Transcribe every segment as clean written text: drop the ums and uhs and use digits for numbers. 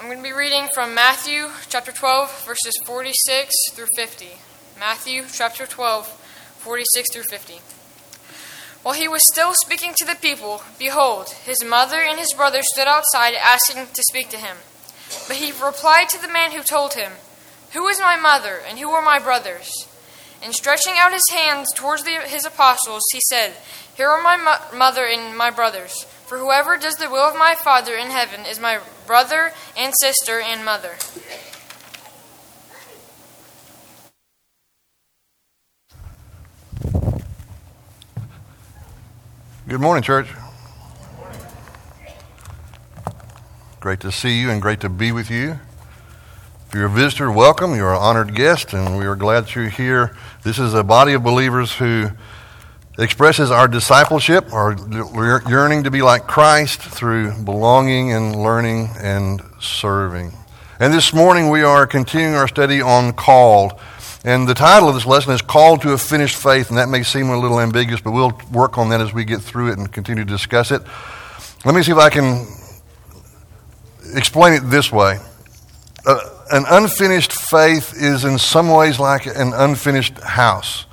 I'm going to be reading from Matthew chapter 12, verses 46 through 50. Matthew chapter 12, 46 through 50. While he was still speaking to the people, behold, his mother and his brother stood outside asking to speak to him. But he replied to the man who told him, "Who is my mother, and who are my brothers?" And stretching out his hands towards his apostles, he said, "Here are my mother and my brothers. For whoever does the will of my Father in heaven is my brother and sister and mother." Good morning, church. Great to see you and great to be with you. If you're a visitor, welcome. You're an honored guest, and we are glad that you're here. This is a body of believers who expresses our discipleship, our yearning to be like Christ through belonging and learning and serving. And this morning we are continuing our study on called. And the title of this lesson is Called to a Finished Faith, and that may seem a little ambiguous, but we'll work on that as we get through it and continue to discuss it. Let me see if I can explain it this way. An unfinished faith is in some ways like an unfinished house.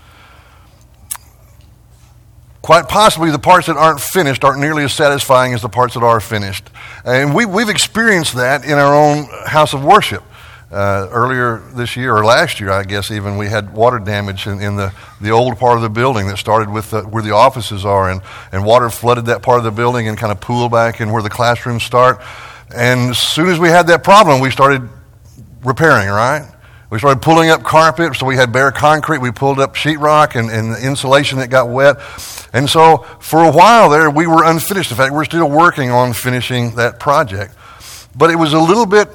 Quite possibly the parts that aren't finished aren't nearly as satisfying as the parts that are finished. And we've experienced that in our own house of worship. Earlier this year, or last year, I guess even, we had water damage in the old part of the building that started with where the offices are, and water flooded that part of the building and kind of pooled back in where the classrooms start. And as soon as we had that problem, we started repairing, right? We started pulling up carpet, so we had bare concrete. We pulled up sheetrock and the insulation that got wet. And so for a while there, we were unfinished. In fact, we're still working on finishing that project. But it was a little bit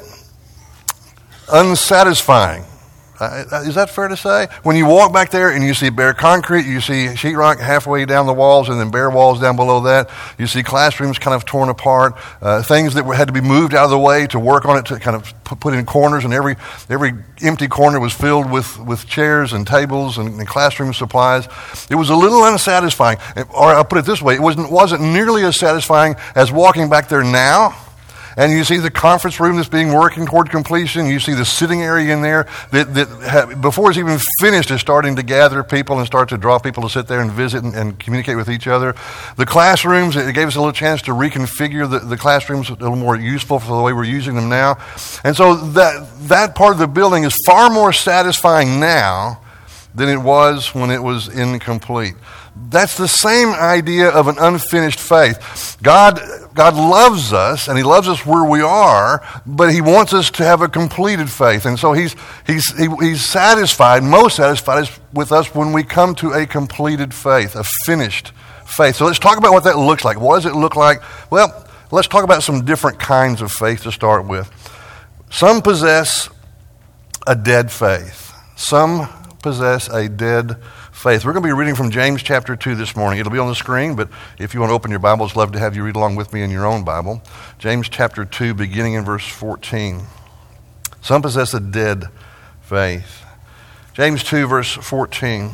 unsatisfying. Is that fair to say? When you walk back there and you see bare concrete, you see sheetrock halfway down the walls and then bare walls down below that, you see classrooms kind of torn apart, things that had to be moved out of the way to work on it, to kind of put in corners, and every empty corner was filled with chairs and tables and classroom supplies. It was a little unsatisfying. Or I'll put it this way, it wasn't nearly as satisfying as walking back there now. And you see the conference room that's being working toward completion. You see the sitting area in there that before it's even finished is starting to gather people and start to draw people to sit there and visit and communicate with each other. The classrooms, it gave us a little chance to reconfigure the classrooms a little more useful for the way we're using them now. And so that part of the building is far more satisfying now than it was when it was incomplete. That's the same idea of an unfinished faith. God loves us, and He loves us where we are, but He wants us to have a completed faith. And so He's satisfied, most satisfied with us when we come to a completed faith, a finished faith. So let's talk about what that looks like. What does it look like? Well, let's talk about some different kinds of faith to start with. Some possess a dead faith. Some possess a dead faith. We're going to be reading from James chapter 2 this morning. It'll be on the screen, but if you want to open your Bibles, I'd love to have you read along with me in your own Bible. James chapter 2, beginning in verse 14. Some possess a dead faith. James 2, verse 14.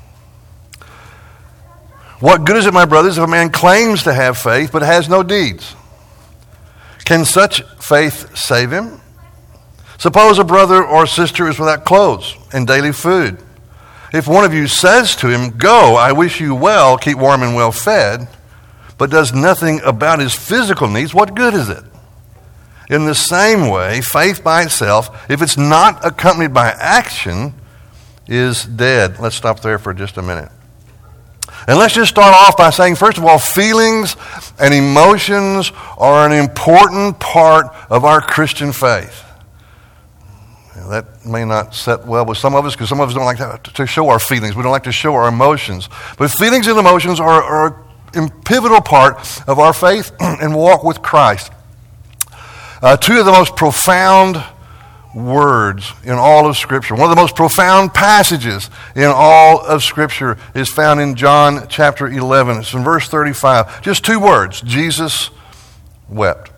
What good is it, my brothers, if a man claims to have faith but has no deeds? Can such faith save him? Suppose a brother or sister is without clothes and daily food. If one of you says to him, "Go, I wish you well, keep warm and well fed," but does nothing about his physical needs, what good is it? In the same way, faith by itself, if it's not accompanied by action, is dead. Let's stop there for just a minute. And let's just start off by saying, first of all, feelings and emotions are an important part of our Christian faith. That may not set well with some of us, because some of us don't like to show our feelings. We don't like to show our emotions. But feelings and emotions are a pivotal part of our faith and walk with Christ. Two of the most profound words in all of Scripture, one of the most profound passages in all of Scripture, is found in John chapter 11. It's in verse 35. Just two words: Jesus wept.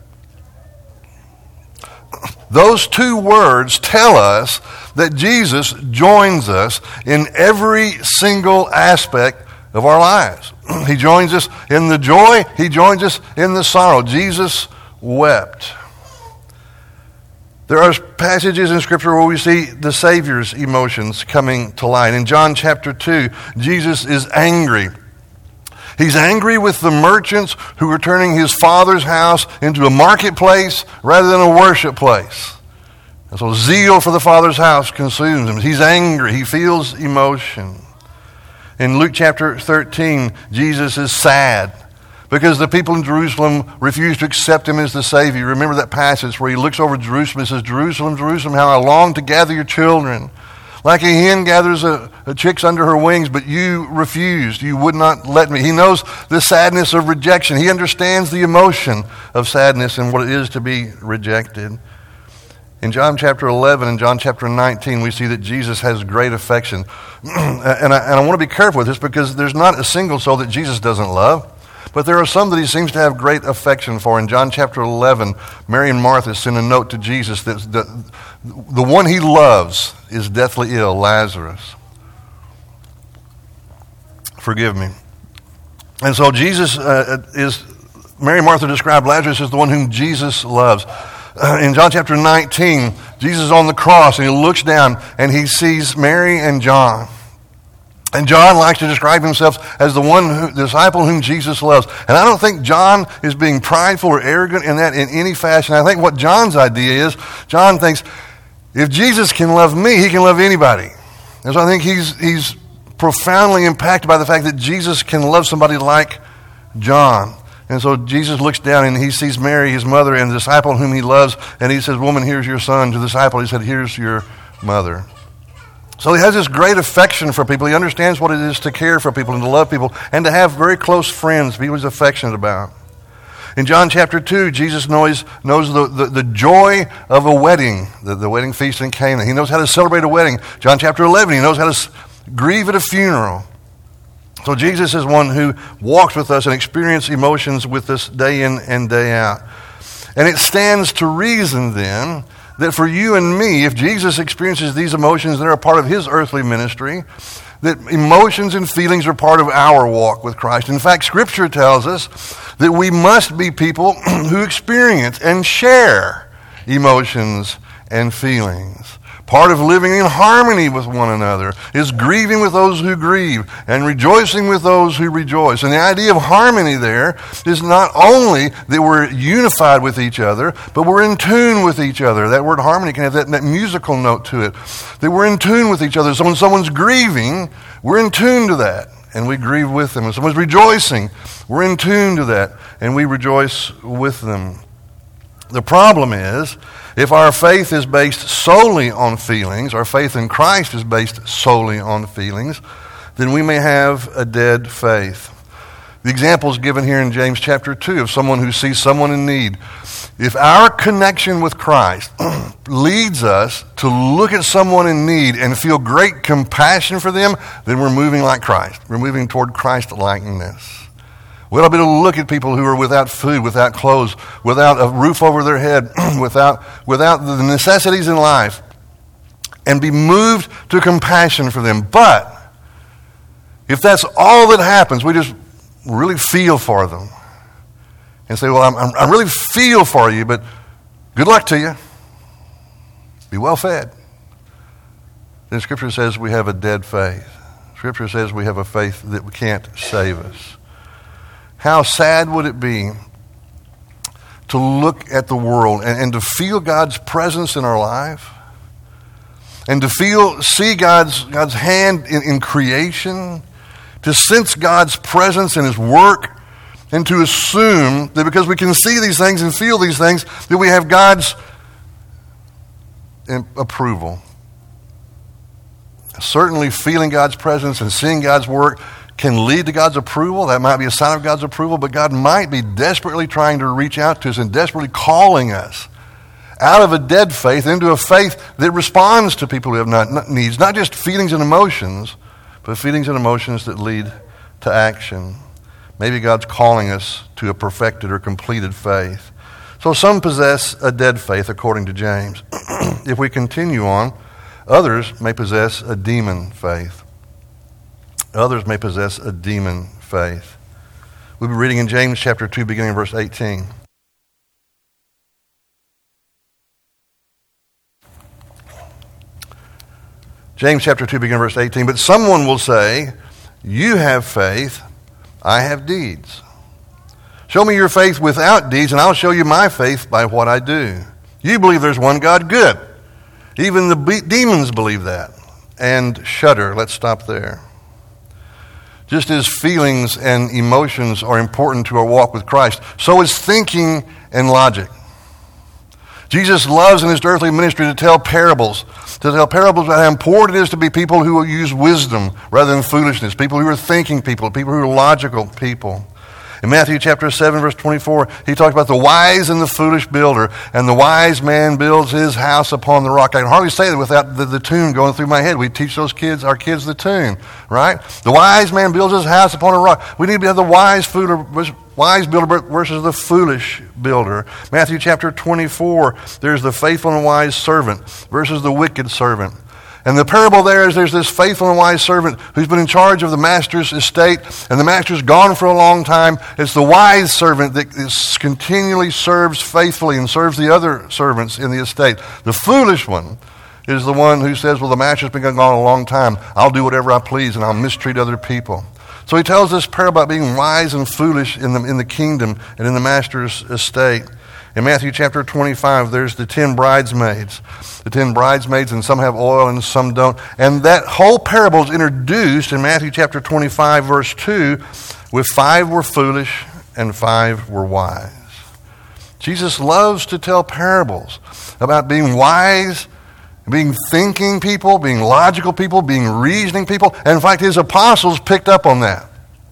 Those two words tell us that Jesus joins us in every single aspect of our lives. He joins us in the joy. He joins us in the sorrow. Jesus wept. There are passages in Scripture where we see the Savior's emotions coming to light. In John chapter 2, Jesus is angry. He's angry with the merchants who are turning his Father's house into a marketplace rather than a worship place. And so zeal for the Father's house consumes him. He's angry. He feels emotion. In Luke chapter 13, Jesus is sad because the people in Jerusalem refuse to accept him as the Savior. Remember that passage where he looks over Jerusalem and says, Jerusalem, Jerusalem, how I long to gather your children. Like a hen gathers a chicks under her wings, but you refused. You would not let me. He knows the sadness of rejection. He understands the emotion of sadness and what it is to be rejected. In John chapter 11 and John chapter 19, we see that Jesus has great affection. And I want to be careful with this because there's not a single soul that Jesus doesn't love. But there are some that he seems to have great affection for. In John chapter 11, Mary and Martha send a note to Jesus that the one he loves is deathly ill, Lazarus. Forgive me. And so Mary and Martha describe Lazarus as the one whom Jesus loves. In John chapter 19, Jesus is on the cross and he looks down and he sees Mary and John. And John likes to describe himself as the disciple whom Jesus loves. And I don't think John is being prideful or arrogant in that in any fashion. I think what John's idea is, John thinks, if Jesus can love me, he can love anybody. And so I think he's profoundly impacted by the fact that Jesus can love somebody like John. And so Jesus looks down and he sees Mary, his mother, and the disciple whom he loves. And he says, woman, here's your son. To the disciple, he said, here's your mother. So he has this great affection for people. He understands what it is to care for people and to love people and to have very close friends people he's affectionate about. In John chapter 2, Jesus knows the joy of a wedding, the wedding feast in Cana. He knows how to celebrate a wedding. John chapter 11, he knows how to grieve at a funeral. So Jesus is one who walks with us and experiences emotions with us day in and day out. And it stands to reason then that for you and me, if Jesus experiences these emotions that are a part of his earthly ministry, that emotions and feelings are part of our walk with Christ. In fact, Scripture tells us that we must be people who experience and share emotions and feelings. Part of living in harmony with one another is grieving with those who grieve and rejoicing with those who rejoice. And the idea of harmony there is not only that we're unified with each other, but we're in tune with each other. That word harmony can have that musical note to it, that we're in tune with each other. So when someone's grieving, we're in tune to that, and we grieve with them. When someone's rejoicing, we're in tune to that, and we rejoice with them. The problem is, if our faith is based solely on feelings, our faith in Christ is based solely on feelings, then we may have a dead faith. The example is given here in James chapter 2 of someone who sees someone in need. If our connection with Christ leads us to look at someone in need and feel great compassion for them, then we're moving like Christ. We're moving toward Christ-likeness. We ought to be able to look at people who are without food, without clothes, without a roof over their head, without the necessities in life, and be moved to compassion for them. But if that's all that happens, we just really feel for them and say, well, I really feel for you, but good luck to you. Be well fed. Then Scripture says we have a dead faith. Scripture says we have a faith that can't save us. How sad would it be to look at the world and to feel God's presence in our life and to see God's hand in creation, to sense God's presence in his work, and to assume that because we can see these things and feel these things, that we have God's approval. Certainly feeling God's presence and seeing God's work can lead to God's approval. That might be a sign of God's approval, but God might be desperately trying to reach out to us and desperately calling us out of a dead faith into a faith that responds to people who have needs, not just feelings and emotions, but feelings and emotions that lead to action. Maybe God's calling us to a perfected or completed faith. So some possess a dead faith, according to James. If we continue on, others may possess a demon faith. Others may possess a demon faith. We'll be reading in James chapter 2, beginning in verse 18. James chapter 2, beginning verse 18. But someone will say, you have faith, I have deeds. Show me your faith without deeds, and I'll show you my faith by what I do. You believe there's one God, good. Even the demons believe that and shudder. Let's stop there. Just as feelings and emotions are important to our walk with Christ, so is thinking and logic. Jesus loves in his earthly ministry to tell parables about how important it is to be people who will use wisdom rather than foolishness, people who are thinking people who are logical people. In Matthew chapter 7, verse 24, he talks about the wise and the foolish builder, and the wise man builds his house upon the rock. I can hardly say that without the tune going through my head. We teach our kids the tune, right? The wise man builds his house upon a rock. We need to have the wise builder versus the foolish builder. Matthew chapter 24, there's the faithful and wise servant versus the wicked servant. And the parable there is there's this faithful and wise servant who's been in charge of the master's estate, and the master's gone for a long time. It's the wise servant that continually serves faithfully and serves the other servants in the estate. The foolish one is the one who says, well, the master's been gone a long time. I'll do whatever I please, and I'll mistreat other people. So he tells this parable about being wise and foolish in the kingdom and in the master's estate. In Matthew chapter 25, there's the 10 bridesmaids. The 10 bridesmaids, and some have oil and some don't. And that whole parable is introduced in Matthew chapter 25, verse 2, with 5 were foolish and 5 were wise. Jesus loves to tell parables about being wise, being thinking people, being logical people, being reasoning people. And in fact, his apostles picked up on that.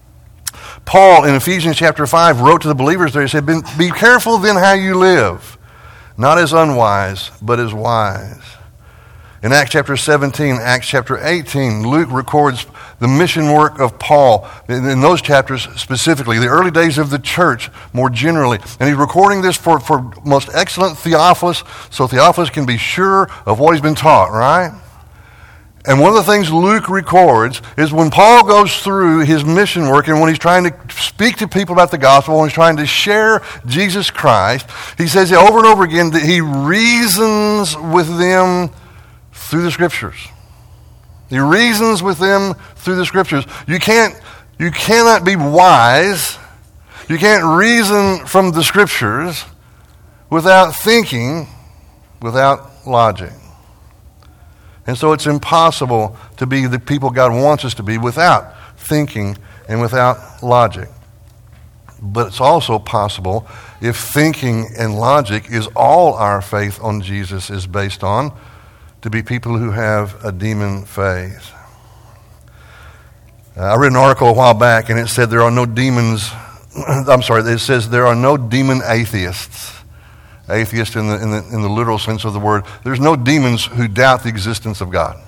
Paul, in Ephesians chapter 5, wrote to the believers there, he said, be careful then how you live, not as unwise, but as wise. In Acts chapter 17, Acts chapter 18, Luke records the mission work of Paul in those chapters specifically, the early days of the church more generally. And he's recording this for most excellent Theophilus, so Theophilus can be sure of what he's been taught, right? And one of the things Luke records is when Paul goes through his mission work and when he's trying to speak to people about the gospel, when he's trying to share Jesus Christ, he says over and over again that he reasons with them through the Scriptures. He reasons with them through the Scriptures. You cannot be wise, you can't reason from the Scriptures without thinking, without logic. And so it's impossible to be the people God wants us to be without thinking and without logic. But it's also possible, if thinking and logic is all our faith on Jesus is based on, to be people who have a demon faith. I read an article a while back, and it said there are no demons. It says there are no demon atheists. Atheist in the literal sense of the word. There's no demons who doubt the existence of God.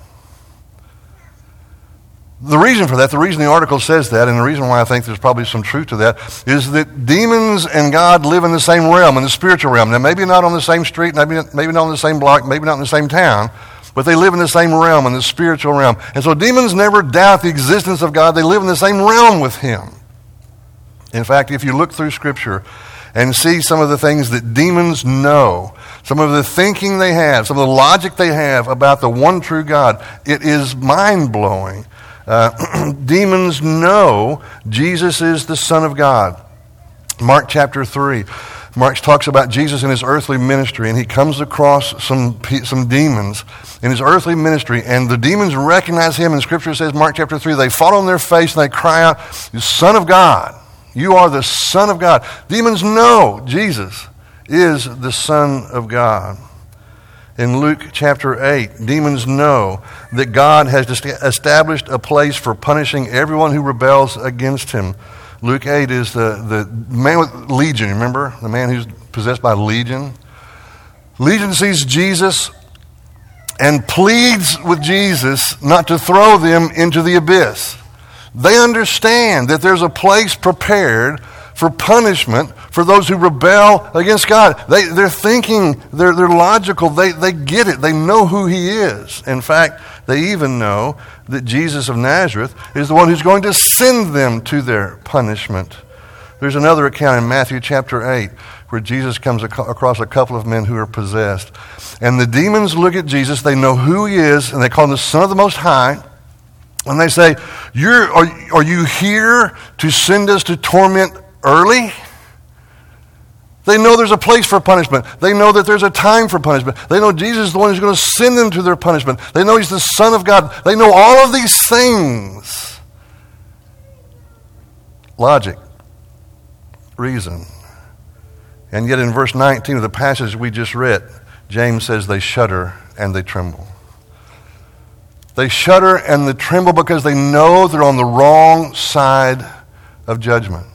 The reason for that, the reason the article says that, and the reason why I think there's probably some truth to that, is that demons and God live in the same realm, in the spiritual realm. Now, maybe not on the same street, maybe not on the same block, maybe not in the same town, but they live in the same realm, in the spiritual realm. And so demons never doubt the existence of God. They live in the same realm with Him. In fact, if you look through Scripture and see some of the things that demons know, some of the thinking they have, some of the logic they have about the one true God, it is mind-blowing. Demons know Jesus is the Son of God. Mark chapter 3. Mark talks about Jesus in his earthly ministry, and he comes across some demons in his earthly ministry, and the demons recognize him, and Scripture says, Mark chapter 3, they fall on their face and they cry out, Son of God. You are the Son of God. Demons know Jesus is the Son of God. In Luke chapter 8, demons know that God has established a place for punishing everyone who rebels against him. Luke 8 is the man with legion, remember? The man who's possessed by legion. Legion sees Jesus and pleads with Jesus not to throw them into the abyss. They understand that there's a place prepared for punishment for those who rebel against God. They're thinking, they're logical, they get it, they know who He is. In fact, they even know that Jesus of Nazareth is the one who's going to send them to their punishment. There's another account in Matthew chapter 8 where Jesus comes across a couple of men who are possessed. And the demons look at Jesus, they know who he is, and they call him the Son of the Most High. And they say, are you here to send us to torment early? They know there's a place for punishment. They know that there's a time for punishment. They know Jesus is the one who's going to send them to their punishment. They know he's the Son of God. They know all of these things. Logic. Reason. And yet in verse 19 of the passage we just read, James says they shudder and they tremble. They shudder and they tremble because they know they're on the wrong side of judgment.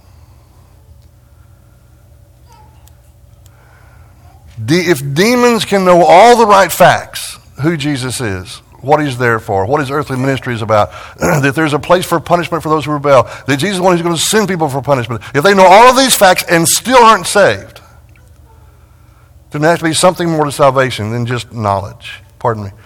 If demons can know all the right facts, who Jesus is, what he's there for, what his earthly ministry is about, that there's a place for punishment for those who rebel, that Jesus is the one who's going to send people for punishment, if they know all of these facts and still aren't saved, then there has to be something more to salvation than just knowledge. Pardon me.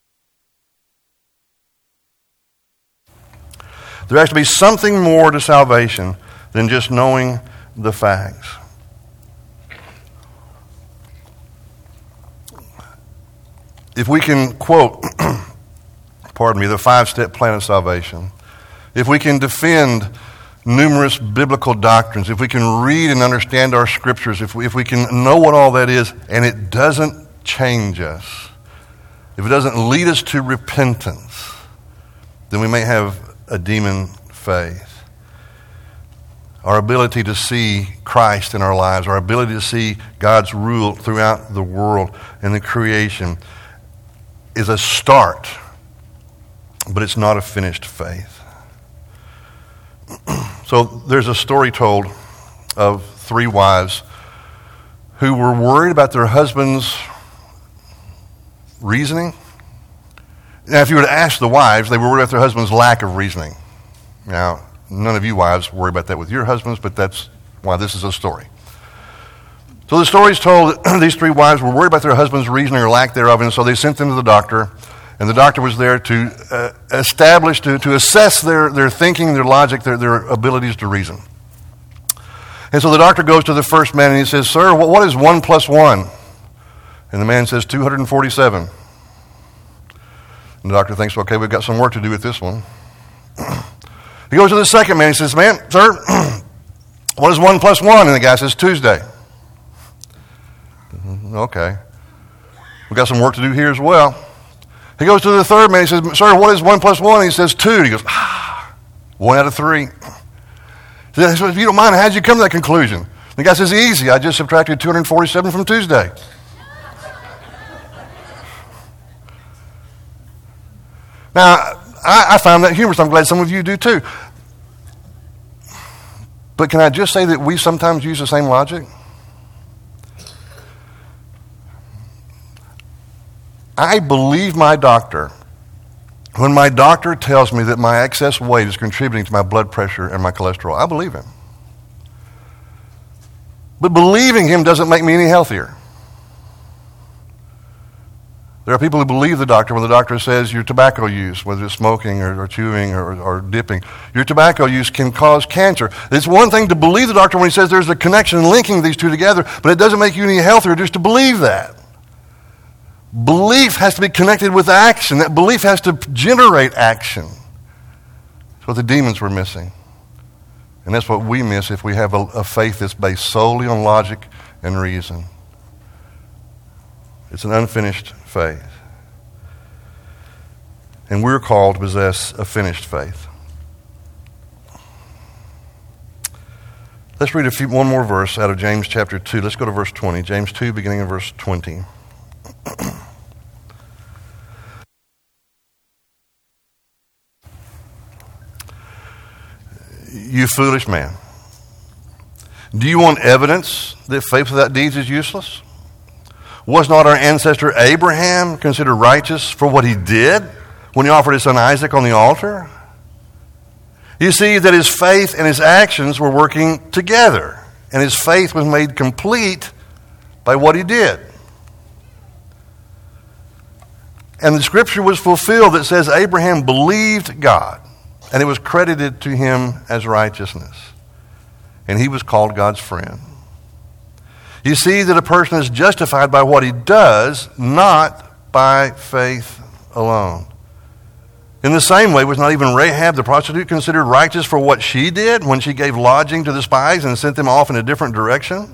There has to be something more to salvation than just knowing the facts. If we can quote, the 5-step plan of salvation, if we can defend numerous biblical doctrines, if we can read and understand our scriptures, if we can know what all that is, and it doesn't change us, if it doesn't lead us to repentance, then we may have a demon faith. Our ability to see Christ in our lives, our ability to see God's rule throughout the world and the creation is a start, but it's not a finished faith. So there's a story told of 3 wives who were worried about their husband's reasoning. Now, if you were to ask the wives, they were worried about their husband's lack of reasoning. Now, none of you wives worry about that with your husbands, but that's why this is a story. So the story is told that these 3 wives were worried about their husband's reasoning or lack thereof, and so they sent them to the doctor, and the doctor was there to establish, to assess their thinking, their logic, their abilities to reason. And so the doctor goes to the first man and he says, "Sir, what is 1 plus 1? And the man says, 247. And the doctor thinks, okay, we've got some work to do with this one. He goes to the second man and he says, "Sir, what is 1 plus 1? And the guy says, Tuesday. Okay. We've got some work to do here as well. He goes to the third man. He says, "Sir, what is 1 plus 1? And he says, 2. He goes, 1 out of 3. He says, "If you don't mind, how'd you come to that conclusion?" The guy says, "Easy. I just subtracted 247 from Tuesday." Now, I find that humorous. I'm glad some of you do too. But can I just say that we sometimes use the same logic? I believe my doctor when my doctor tells me that my excess weight is contributing to my blood pressure and my cholesterol. I believe him. But believing him doesn't make me any healthier. There are people who believe the doctor when the doctor says your tobacco use, whether it's smoking or chewing or dipping, your tobacco use can cause cancer. It's one thing to believe the doctor when he says there's a connection linking these two together, but it doesn't make you any healthier just to believe that. Belief has to be connected with action. That belief has to generate action. That's what the demons were missing. And that's what we miss if we have a faith that's based solely on logic and reason. It's an unfinished faith. And we're called to possess a finished faith. Let's read one more verse out of James chapter 2. Let's go to verse 20. James 2, beginning in verse 20. You foolish man. Do you want evidence that faith without deeds is useless? Was not our ancestor Abraham considered righteous for what he did when he offered his son Isaac on the altar? You see that his faith and his actions were working together, and his faith was made complete by what he did. And the scripture was fulfilled that says Abraham believed God, and it was credited to him as righteousness. And he was called God's friend. You see that a person is justified by what he does, not by faith alone. In the same way, was not even Rahab the prostitute considered righteous for what she did when she gave lodging to the spies and sent them off in a different direction?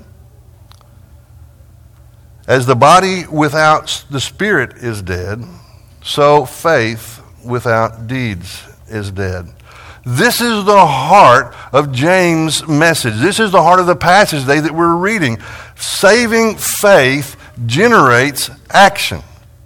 As the body without the spirit is dead, so faith without deeds is dead. This is the heart of James' message. This is the heart of the passage today that we're reading. Saving faith generates action.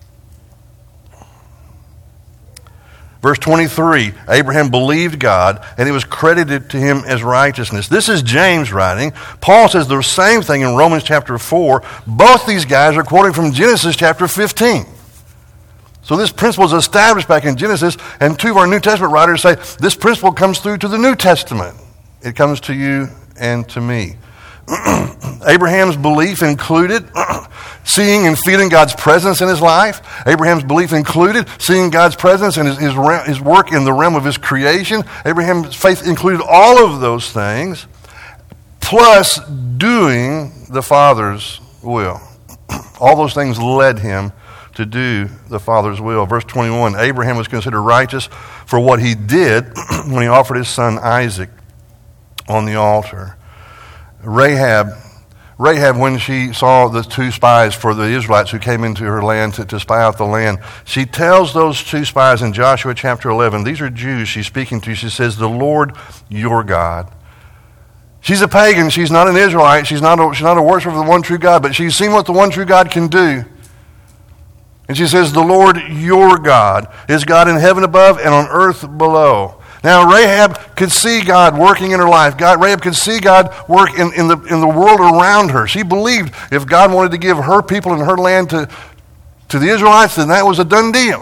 Verse 23, Abraham believed God, and it was credited to him as righteousness. This is James writing. Paul says the same thing in Romans chapter 4. Both these guys are quoting from Genesis chapter 15. So this principle is established back in Genesis, and two of our New Testament writers say this principle comes through to the New Testament. It comes to you and to me. Abraham's belief included seeing and feeling God's presence in his life. Abraham's belief included seeing God's presence and his work in the realm of his creation. Abraham's faith included all of those things, plus doing the Father's will. All those things led him to do the Father's will. Verse 21, Abraham was considered righteous for what he did when he offered his son Isaac on the altar. Rahab, when she saw the two spies for the Israelites who came into her land to spy out the land, she tells those two spies in Joshua chapter 11, these are Jews she's speaking to, she says, the Lord your God. She's a pagan, she's not an Israelite, she's not a worshiper of the one true God, but she's seen what the one true God can do. And she says, the Lord your God is God in heaven above and on earth below. Now, Rahab could see God working in her life. Rahab could see God work in the world around her. She believed if God wanted to give her people and her land to the Israelites, then that was a done deal.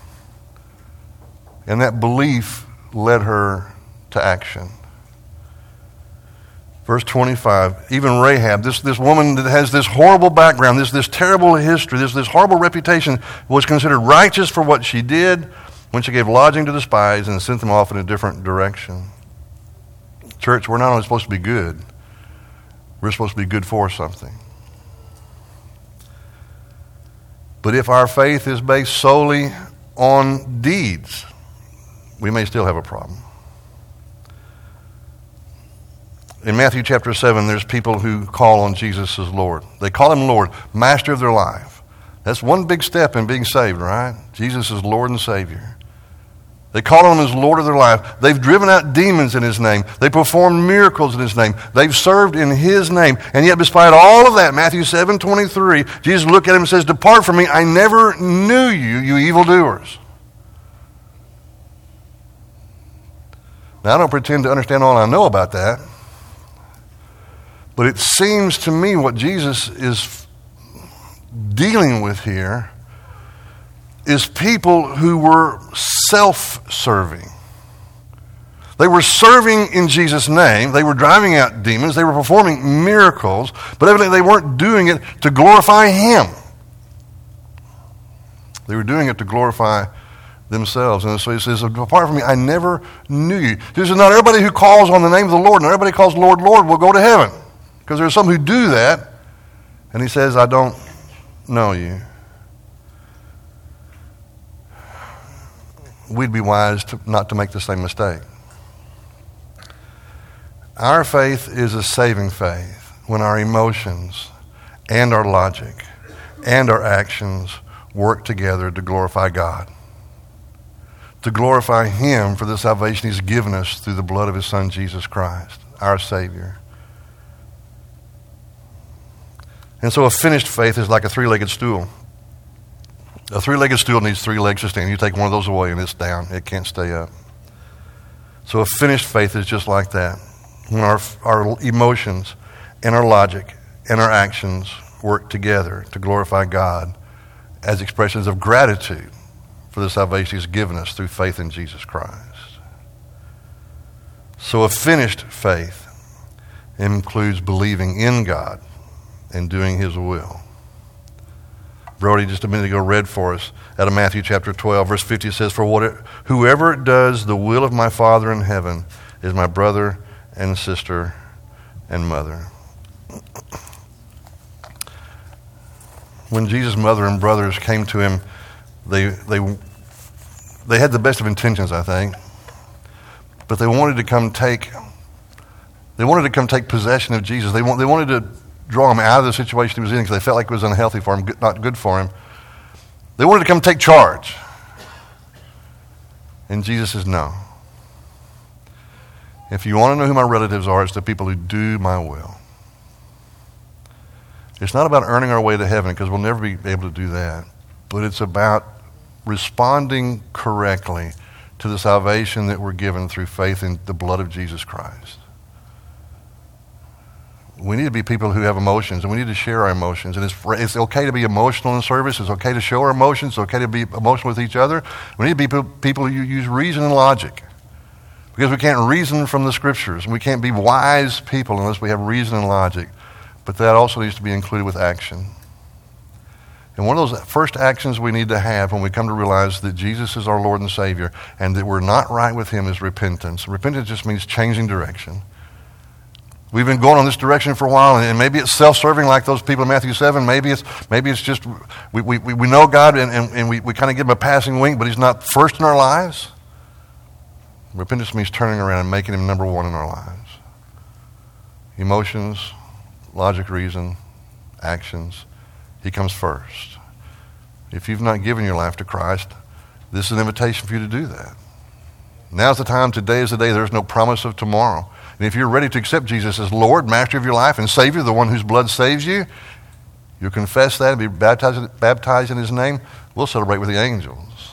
And that belief led her to action. Verse 25, even Rahab, this woman that has this horrible background, this terrible history, this horrible reputation, was considered righteous for what she did when she gave lodging to the spies and sent them off in a different direction. Church, we're not only supposed to be good, we're supposed to be good for something. But if our faith is based solely on deeds, we may still have a problem. In Matthew chapter 7, there's people who call on Jesus as Lord. They call him Lord, master of their life. That's one big step in being saved, right? Jesus is Lord and Savior. They call on him as Lord of their life. They've driven out demons in his name. They performed miracles in his name. They've served in his name. And yet, despite all of that, Matthew 7:23, Jesus looked at him and says, depart from me, I never knew you, you evildoers. Now, I don't pretend to understand all I know about that. But it seems to me what Jesus is dealing with here is people who were self-serving. They were serving in Jesus' name. They were driving out demons. They were performing miracles. But evidently they weren't doing it to glorify him. They were doing it to glorify themselves. And so he says, apart from me, I never knew you. He says, not everybody who calls on the name of the Lord, not everybody who calls Lord, Lord will go to heaven. Because there's some who do that. And he says, I don't know you. We'd be wise not to make the same mistake. Our faith is a saving faith when our emotions and our logic and our actions work together to glorify God. To glorify him for the salvation he's given us through the blood of his son Jesus Christ, our Savior. And so a finished faith is like a three-legged stool. A three-legged stool needs three legs to stand. You take one of those away and it's down. It can't stay up. So a finished faith is just like that. When our emotions and our logic and our actions work together to glorify God as expressions of gratitude for the salvation he's given us through faith in Jesus Christ. So a finished faith includes believing in God and doing his will. Brody just a minute ago read for us out of Matthew chapter 12, verse 50 says, for whoever does the will of my Father in heaven is my brother and sister and mother. When Jesus' mother and brothers came to him, they had the best of intentions, I think, but they wanted to come take possession of Jesus. They wanted to draw him out of the situation he was in because they felt like it was unhealthy for him, not good for him. They wanted to come take charge. And Jesus says, no. If you want to know who my relatives are, it's the people who do my will. It's not about earning our way to heaven, because we'll never be able to do that. But it's about responding correctly to the salvation that we're given through faith in the blood of Jesus Christ. We need to be people who have emotions, and we need to share our emotions. And it's okay to be emotional in service. It's okay to show our emotions. It's okay to be emotional with each other. We need to be people who use reason and logic, because we can't reason from the Scriptures, and we can't be wise people unless we have reason and logic. But that also needs to be included with action. And one of those first actions we need to have when we come to realize that Jesus is our Lord and Savior and that we're not right with him is repentance. Repentance just means changing direction. We've been going on this direction for a while, and maybe it's self-serving like those people in Matthew 7. Maybe it's just we know God and we kind of give him a passing wink, but he's not first in our lives. Repentance means turning around and making him number one in our lives. Emotions, logic, reason, actions. He comes first. If you've not given your life to Christ, this is an invitation for you to do that. Now's the time. Today is the day. There's no promise of tomorrow. And if you're ready to accept Jesus as Lord, Master of your life, and Savior, the one whose blood saves you, you'll confess that and be baptized in his name. We'll celebrate with the angels.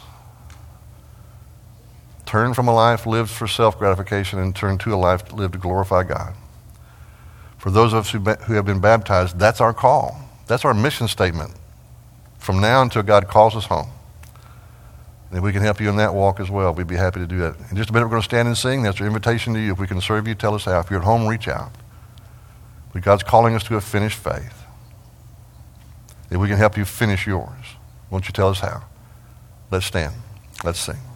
Turn from a life lived for self-gratification and turn to a life lived to glorify God. For those of us who have been baptized, that's our call. That's our mission statement from now until God calls us home. And if we can help you in that walk as well, we'd be happy to do that. In just a minute, we're going to stand and sing. That's our invitation to you. If we can serve you, tell us how. If you're at home, reach out. But God's calling us to a finished faith. If we can help you finish yours, won't you tell us how? Let's stand. Let's sing.